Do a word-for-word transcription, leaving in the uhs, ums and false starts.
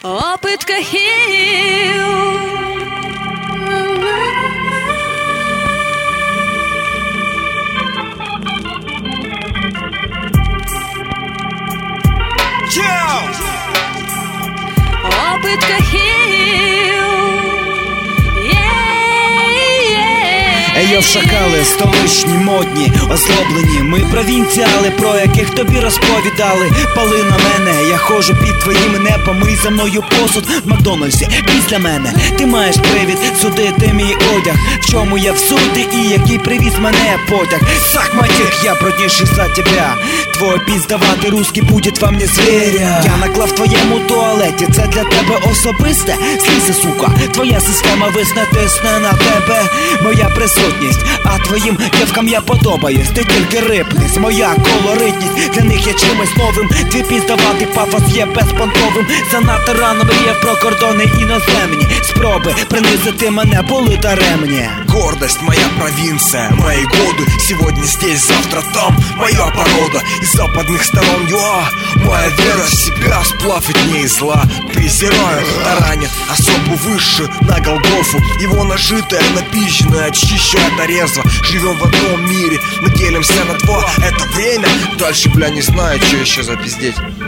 опыт Кахил. Опыт Кахил. Ейо, шакали, столичні, модні, озлоблені. Ми провінціали, про яких тобі розповідали. Пали на мене, я ходжу під твоїм небом. Мий за мною посуд в Макдональдсі після мене. Ти маєш привід судити мій одяг, в чому я всуди і який привіз мене потяг. Сак, матіх, я брудніший за тебе. Твой піздаватий русский будет во мне зверя. Я наклав в твоєму туалеті, це для тебе особисте. Слізь, сука, твоя система висне, тисне на тебе. Моя присутність, а твоїм дівкам я подобаюсь. Ти тільки рипнись, моя колоритність для них є чимось новим. Твій піздаватий пафос є безпонтовим. Занадто рано мріяв про кордони іноземні. Спроби принизити мене були даремні. Гордость, моя провинция, мои годы. Сегодня здесь, завтра там, моя порода. Из западных сторон ЮА, моя вера в себя, сплав и дней зла. Презираю, таранит особо выше на Голгофу. Его нажитое, напищенное, очищает резво. Живем в одном мире, мы делимся на два. Это время, дальше, бля, не знаю, что еще запиздеть.